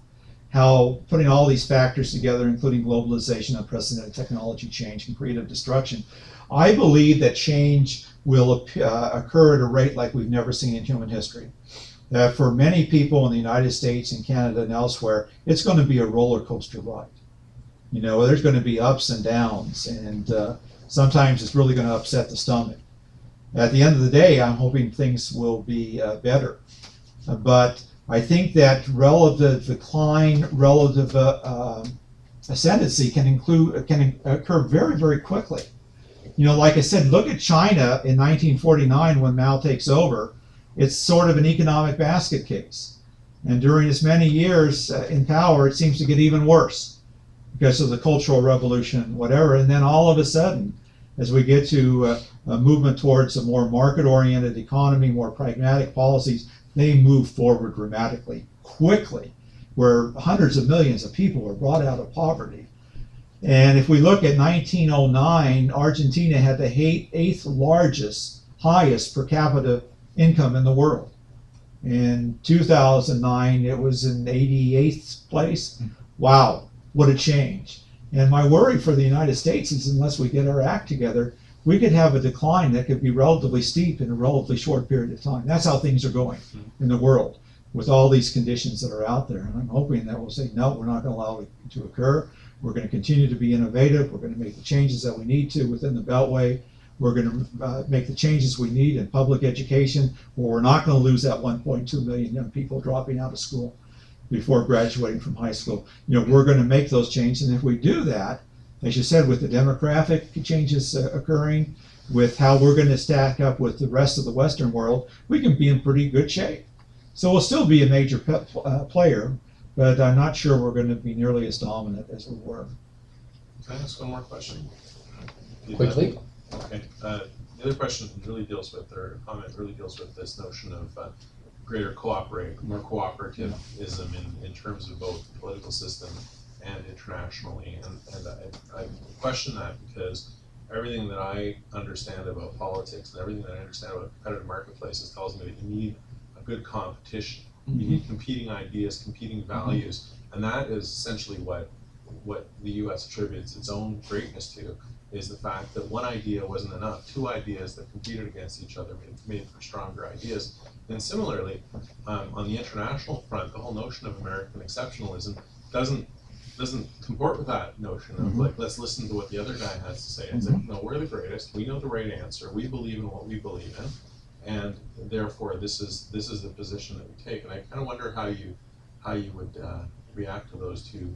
how putting all these factors together, including globalization, unprecedented technology change, and creative destruction, I believe that change will occur at a rate like we've never seen in human history. That for many people in the United States and Canada and elsewhere, it's going to be a roller coaster ride. There's going to be ups and downs, and sometimes it's really going to upset the stomach. At the end of the day, I'm hoping things will be better. But I think that relative decline, relative ascendancy can occur very, very quickly. Like I said, look at China in 1949 when Mao takes over. It's sort of an economic basket case. And during as many years in power, it seems to get even worse because of the Cultural Revolution, whatever. And then all of a sudden, as we get to a movement towards a more market-oriented economy, more pragmatic policies, they move forward dramatically, quickly, where hundreds of millions of people are brought out of poverty. And if we look at 1909, Argentina had the eighth largest, highest per capita income in the world. In 2009, it was in 88th place. Wow, what a change. And my worry for the United States is unless we get our act together, we could have a decline that could be relatively steep in a relatively short period of time. That's how things are going in the world with all these conditions that are out there. And I'm hoping that we'll say, no, we're not going to allow it to occur. We're going to continue to be innovative. We're going to make the changes that we need to within the Beltway. We're going to make the changes we need in public education, where we're not going to lose that 1.2 million young people dropping out of school before graduating from high school. We're going to make those changes. And if we do that, as you said, with the demographic changes occurring, with how we're going to stack up with the rest of the Western world, we can be in pretty good shape. So we'll still be a major player, but I'm not sure we're going to be nearly as dominant as we were. Can I ask one more question? Quickly. Okay. The other question really deals with, or comment really deals with this notion of more cooperativism in terms of both the political system and internationally. And I question that because everything that I understand about politics and everything that I understand about competitive marketplaces tells me that you need a good competition. You need competing ideas, competing values, and that is essentially what the U.S. attributes its own greatness to, is the fact that one idea wasn't enough. Two ideas that competed against each other made for stronger ideas. And similarly, on the international front, the whole notion of American exceptionalism doesn't comport with that notion of like, let's listen to what the other guy has to say. It's like, no, we're the greatest. We know the right answer. We believe in what we believe in, and therefore this is the position that we take. And I kind of wonder how you would react to those two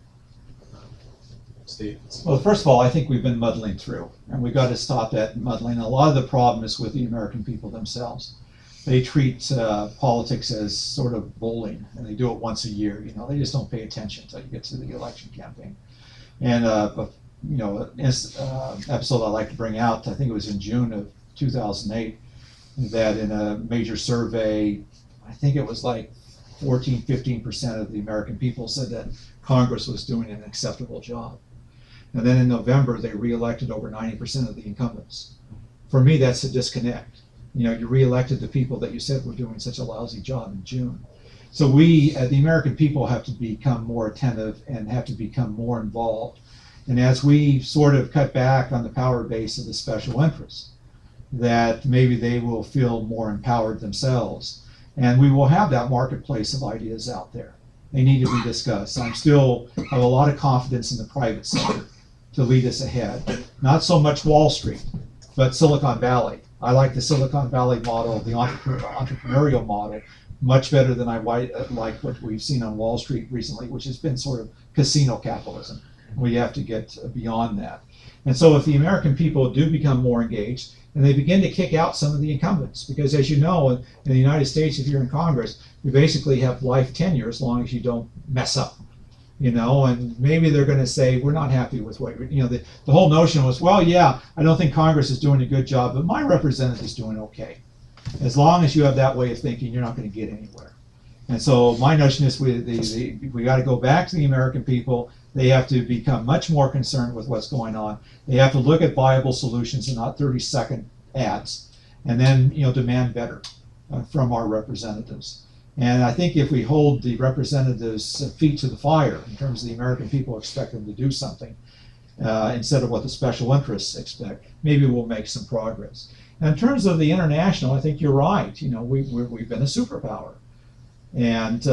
statements. Well, first of all, I think we've been muddling through, and we've got to stop that muddling. A lot of the problem is with the American people themselves. They treat politics as sort of bowling, and they do it once a year. You know, they just don't pay attention until you get to the election campaign. And you know, an episode I like to bring out, I think it was in June of 2008, that in a major survey, I think it was like 14–15% of the American people said that Congress was doing an acceptable job. And then in November, they reelected over 90% of the incumbents. For me, that's a disconnect. You know, you reelected the people that you said were doing such a lousy job in June. So we, the American people, have to become more attentive and have to become more involved. And as we sort of cut back on the power base of the special interests, that maybe they will feel more empowered themselves. And we will have that marketplace of ideas out there. They need to be discussed. I still have a lot of confidence in the private sector to lead us ahead. Not so much Wall Street, but Silicon Valley. I like the Silicon Valley model, the entrepreneurial model, much better than I like what we've seen on Wall Street recently, which has been sort of casino capitalism. We have to get beyond that. And so if the American people do become more engaged, and they begin to kick out some of the incumbents, because as you know, in the United States, if you're in Congress, you basically have life tenure as long as you don't mess up. You know, and maybe they're going to say, we're not happy with what, you know, the whole notion was, well, yeah, I don't think Congress is doing a good job, but my representative is doing okay. As long as you have that way of thinking, you're not going to get anywhere. And so my notion is we got to go back to the American people. They have to become much more concerned with what's going on. They have to look at viable solutions and not 30-second ads, and then, you know, demand better from our representatives. And I think if we hold the representatives' feet to the fire in terms of the American people expect them to do something instead of what the special interests expect, maybe we'll make some progress. And in terms of the international, I think you're right. You know, we've been a superpower. And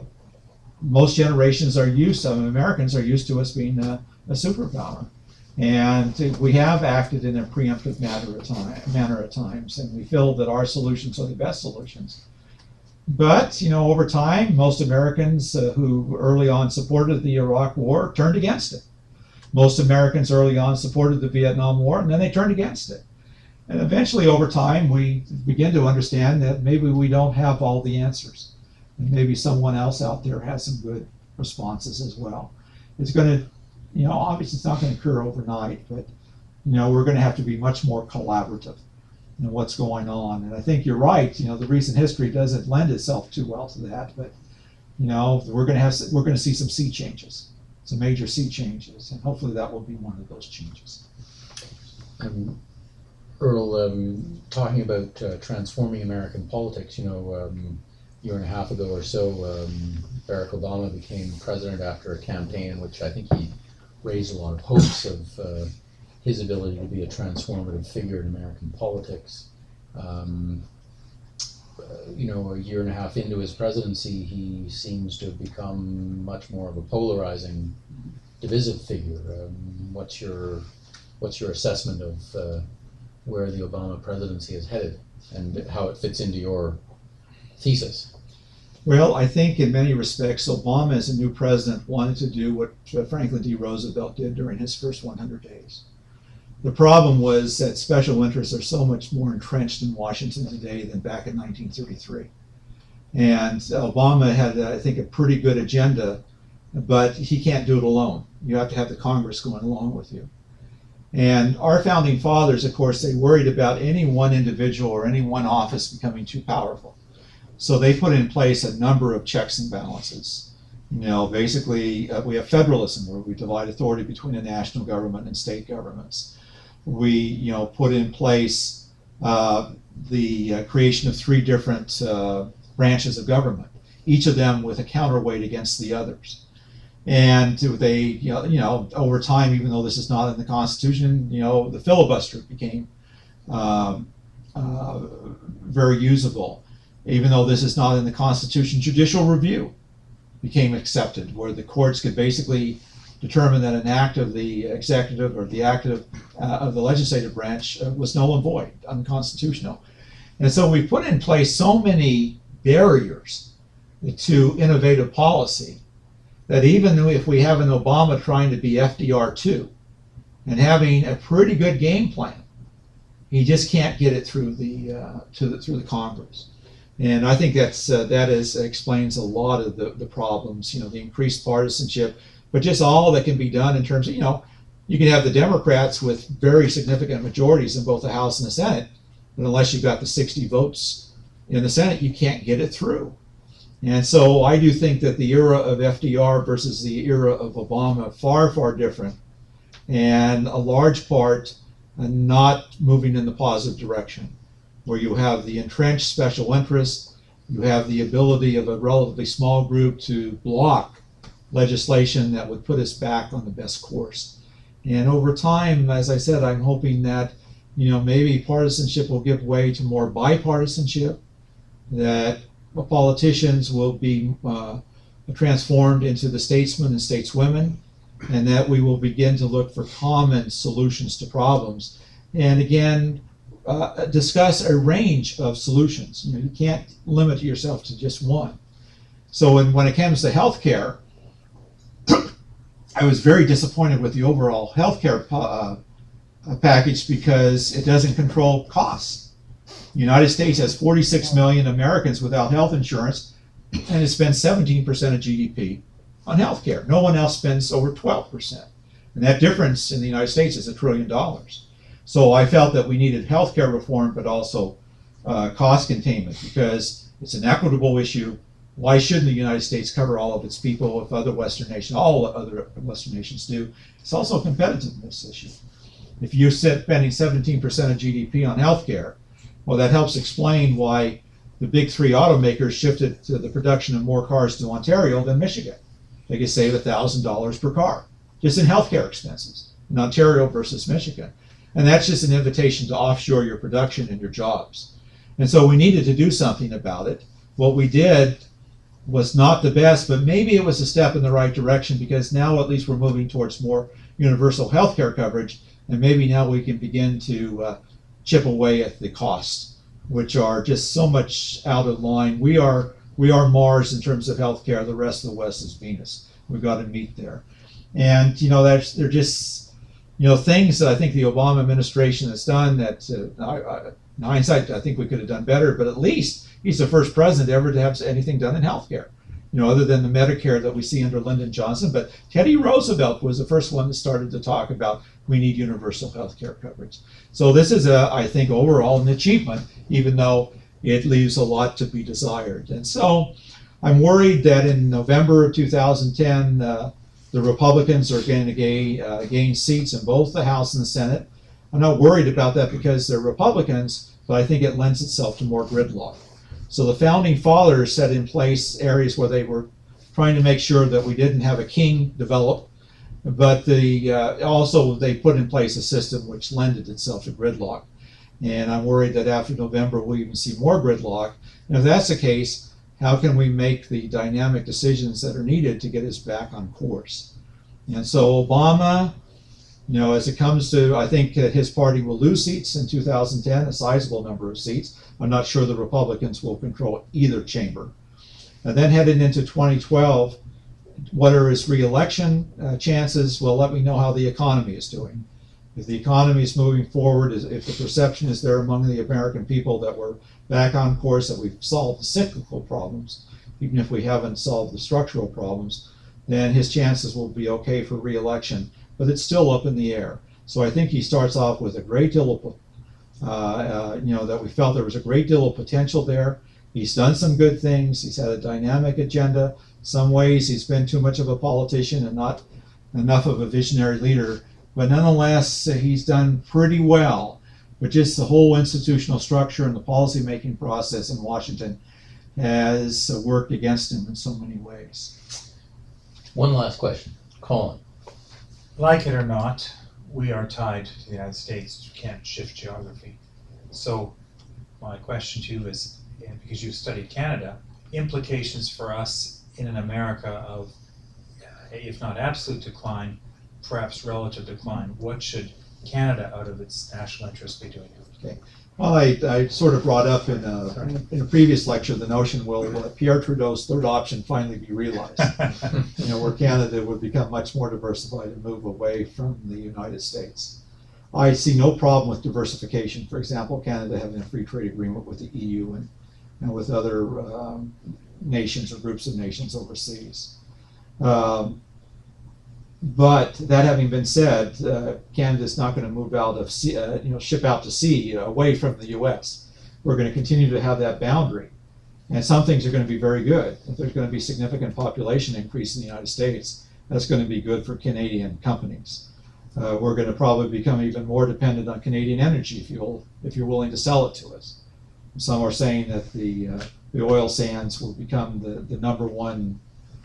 most generations are used to, Americans are used to us being a superpower. And we have acted in a preemptive manner at times, and we feel that our solutions are the best solutions. But, you know, over time, most Americans who early on supported the Iraq War turned against it. Most Americans early on supported the Vietnam War, and then they turned against it. And eventually, over time, we begin to understand that maybe we don't have all the answers. And maybe someone else out there has some good responses as well. It's going to, you know, obviously it's not going to occur overnight, but, you know, we're going to have to be much more collaborative in what's going on. And I think you're right. You know, the recent history doesn't lend itself too well to that, but, you know, we're going to see some sea changes, some major sea changes, and hopefully that will be one of those changes. Earl, talking about transforming American politics, you know, a year and a half ago or so, Barack Obama became president after a campaign in which I think he raised a lot of hopes of his ability to be a transformative figure in American politics. You know, a year and a half into his presidency, he seems to have become much more of a polarizing, divisive figure. What's your assessment of where the Obama presidency is headed and how it fits into your thesis? Well, I think in many respects, Obama as a new president wanted to do what Franklin D. Roosevelt did during his first 100 days. The problem was that special interests are so much more entrenched in Washington today than back in 1933. And Obama had, I think, a pretty good agenda, but he can't do it alone. You have to have the Congress going along with you. And our founding fathers, of course, they worried about any one individual or any one office becoming too powerful. So they put in place a number of checks and balances. You know, basically, we have federalism, where we divide authority between the national government and state governments. we put in place the creation of 3 different branches of government, each of them with a counterweight against the others. And they, over time, even though this is not in the Constitution, the filibuster became very usable. Even though this is not in the Constitution, judicial review became accepted, where the courts could basically determine that an act of the executive or the act of the legislative branch was null and void, unconstitutional. And so we put in place so many barriers to innovative policy that even if we have an Obama trying to be FDR2 and having a pretty good game plan, he just can't get it through the Congress. And I think that explains a lot of the problems, the increased partisanship, but just all that can be done in terms of, you can have the Democrats with very significant majorities in both the House and the Senate, but unless you've got the 60 votes in the Senate, you can't get it through. And so I do think that the era of FDR versus the era of Obama are far, far different, and a large part not moving in the positive direction, where you have the entrenched special interests, you have the ability of a relatively small group to block legislation that would put us back on the best course. And over time, as I said, I'm hoping that maybe partisanship will give way to more bipartisanship, that politicians will be transformed into the statesmen and stateswomen, and that we will begin to look for common solutions to problems. And again, discuss a range of solutions. You can't limit yourself to just one. So when it comes to healthcare, I was very disappointed with the overall healthcare package because it doesn't control costs. The United States has 46 million Americans without health insurance, and it spends 17% of GDP on healthcare. No one else spends over 12%. And that difference in the United States is $1 trillion. So I felt that we needed healthcare reform, but also cost containment, because it's an equitable issue. Why shouldn't the United States cover all of its people if other Western nations, all other Western nations do? It's also a competitiveness issue. If you're spending 17% of GDP on healthcare, well, that helps explain why the big 3 automakers shifted to the production of more cars to Ontario than Michigan. They could save $1,000 per car just in healthcare expenses in Ontario versus Michigan. And that's just an invitation to offshore your production and your jobs. And so we needed to do something about it. What we did was not the best, but maybe it was a step in the right direction, because now at least we're moving towards more universal health care coverage, and maybe now we can begin to chip away at the costs, which are just so much out of line. We are Mars in terms of health care. The rest of the West is Venus. We've got to meet there. And they're just things that I think the Obama administration has done that in hindsight I think we could have done better, but at least he's the first president ever to have anything done in healthcare, other than the Medicare that we see under Lyndon Johnson. But Teddy Roosevelt was the first one that started to talk about we need universal healthcare coverage. So this is, I think, overall an achievement, even though it leaves a lot to be desired. And so I'm worried that in November of 2010, the Republicans are going to gain seats in both the House and the Senate. I'm not worried about that because they're Republicans, but I think it lends itself to more gridlock. So the founding fathers set in place areas where they were trying to make sure that we didn't have a king develop, but also they put in place a system which lended itself to gridlock. And I'm worried that after November we'll even see more gridlock. And if that's the case, how can we make the dynamic decisions that are needed to get us back on course? And so Obama, as it comes to, I think that his party will lose seats in 2010, a sizable number of seats. I'm not sure the Republicans will control either chamber. And then heading into 2012, what are his re-election chances? Well, let me know how the economy is doing. If the economy is moving forward, if the perception is there among the American people that we're back on course, that we've solved the cyclical problems, even if we haven't solved the structural problems, then his chances will be okay for re-election. But it's still up in the air. So I think he starts off with a great deal of, that we felt there was a great deal of potential there. He's done some good things. He's had a dynamic agenda. Some ways he's been too much of a politician and not enough of a visionary leader. but nonetheless, he's done pretty well. But just the whole institutional structure and the policy-making process in Washington has worked against him in so many ways. One last question. Colin. Like it or not, we are tied to the United States. You can't shift geography. So my question to you is, because you've studied Canada, implications for us in an America of, if not absolute decline, perhaps relative decline. What should Canada, out of its national interest, be doing? Okay. Well, I sort of brought up in a previous lecture the notion, will Pierre Trudeau's third option finally be realized? Where Canada would become much more diversified and move away from the United States. I see no problem with diversification. For example, Canada having a free trade agreement with the EU and with other nations or groups of nations overseas. But that having been said, Canada's not going to move out of sea, ship out to sea away from the U.S. We're going to continue to have that boundary, and some things are going to be very good. If there's going to be significant population increase in the United States, that's going to be good for Canadian companies. We're going to probably become even more dependent on Canadian energy if you're willing to sell it to us. Some are saying that the oil sands will become the number one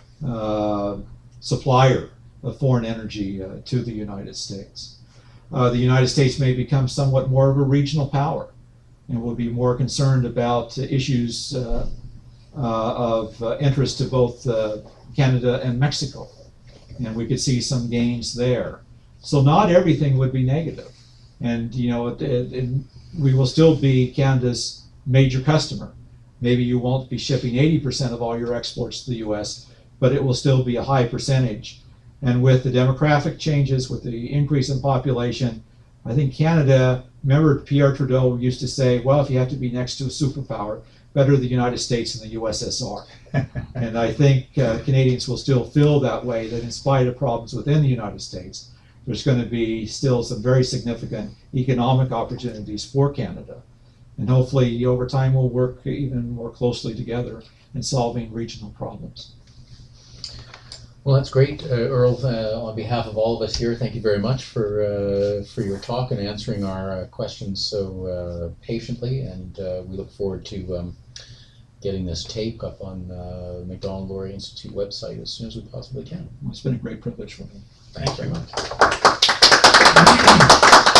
supplier of foreign energy to the United States. The United States may become somewhat more of a regional power and will be more concerned about issues of interest to both Canada and Mexico. And we could see some gains there. So not everything would be negative. And we will still be Canada's major customer. Maybe you won't be shipping 80% of all your exports to the US, but it will still be a high percentage. And with the demographic changes, with the increase in population, I think Canada, remember Pierre Trudeau used to say, well, if you have to be next to a superpower, better the United States than the USSR. And I think Canadians will still feel that way, that in spite of problems within the United States, there's going to be still some very significant economic opportunities for Canada. And hopefully over time we'll work even more closely together in solving regional problems. Well, that's great, Earl. On behalf of all of us here, thank you very much for your talk and answering our questions so patiently. And we look forward to getting this tape up on the Macdonald-Laurier Institute website as soon as we possibly can. It's been a great privilege for me. Thank you very much.